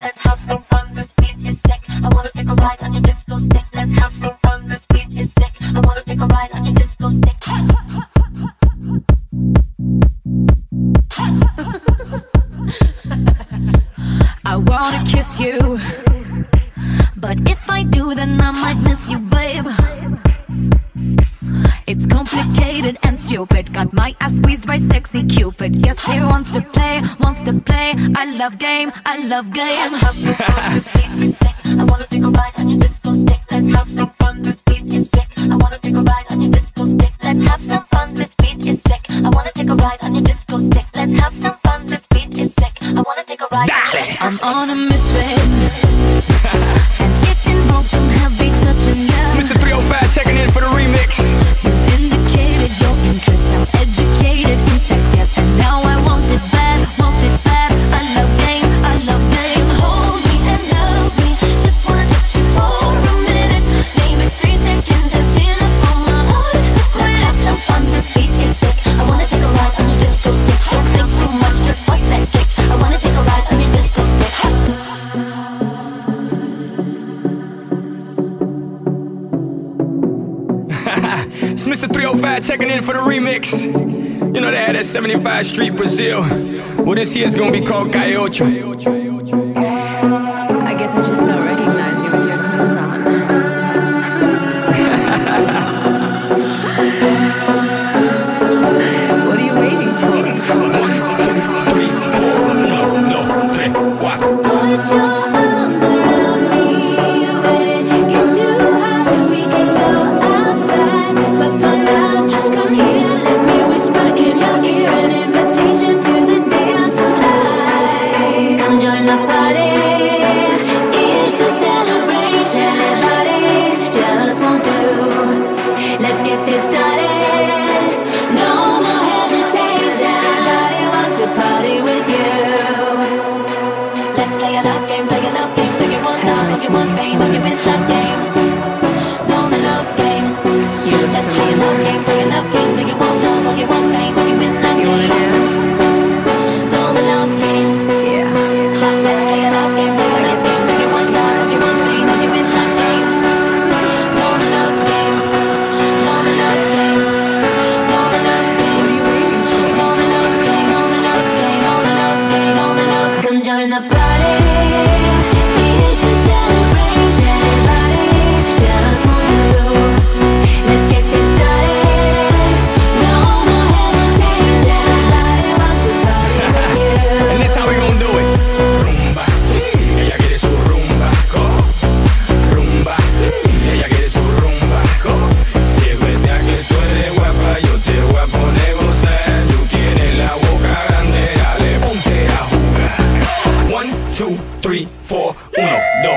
Let's have some fun, this beat is sick. I wanna take a ride on your disco stick. Let's have some fun, this beat is sick. I wanna take a ride on your disco stick. I wanna kiss you, but if I do, then I might miss you, babe. It's complicated and stupid. Got my ass squeezed by sexy Cupid. Yes, he wants to play, wants to play. I love game, I love game. Let's have some fun, this beat is sick. I wanna take a ride on your disco stick. Let's have some fun, this beat is sick. I wanna take a ride on your disco stick. Let's have some fun, this beat is sick. I wanna take a ride on your disco stick. Let's have some fun, this beat is sick. I wanna take a ride on your disco I'm stick. on a mission, and it involves some heavy touching, yeah. Mr. 305 checking in for the remix. Indicated your interest, I'm educated in sex, yes. And now I want it bad, want it bad. I love game, I love game. Hold me and love me. Just wanna touch you for a minute. Name it 3 seconds, that's enough for my heart to quit. Have some fun, this beat is sick. I wanna take a ride on your disco stick. Don't think too much, just bust that kick. I wanna take a ride on your disco stick. It's Mr. 305 checking in for the remix. You know they had that 75th Street Brazil. Well, this here's gonna be called Calle Ocho. I guess I should still recognize you with your clothes on. What are you waiting for? 1, 2, 3, 4. 1, 2, 3, 4. Put your arms around me when it gets too hot. We can go outside, but for now, just come here. Let me whisper in your ear an invitation to the dance of life. Come join the party. It's a celebration. Everybody just won't do. Let's get this started. No more hesitation. Everybody wants to party with you. Let's play a love game, play a love game. Do you want love, or you want fame, or you miss that game? Don't a love game. Let's play a love game, play a love game. Do you want love, or you want fame, or you win that You wanna game? dance? Don't a love game. Yeah. Let's play a love game, play a love game. Do you want love, or you want fame, or you win that game? Don't a love game. Don't a love game. Don't a love game. What are you waiting for? Don't a love game. Don't a love game. Don't a love game. Don't a love. Come join the party. It's a celebration. Everybody just want to. Let's get this started. No more hesitation. Everybody wants to party with you. And this how we gonna do it. Rumba, sí, ella quiere su rumba, go. Rumba, sí, ella quiere su rumba, go. Si es verdad que tú eres guapa, yo te voy a poner gozar. Tú tienes la boca grande, dale, ponte a jugar. 1, 2, 3, 4. 1, 2,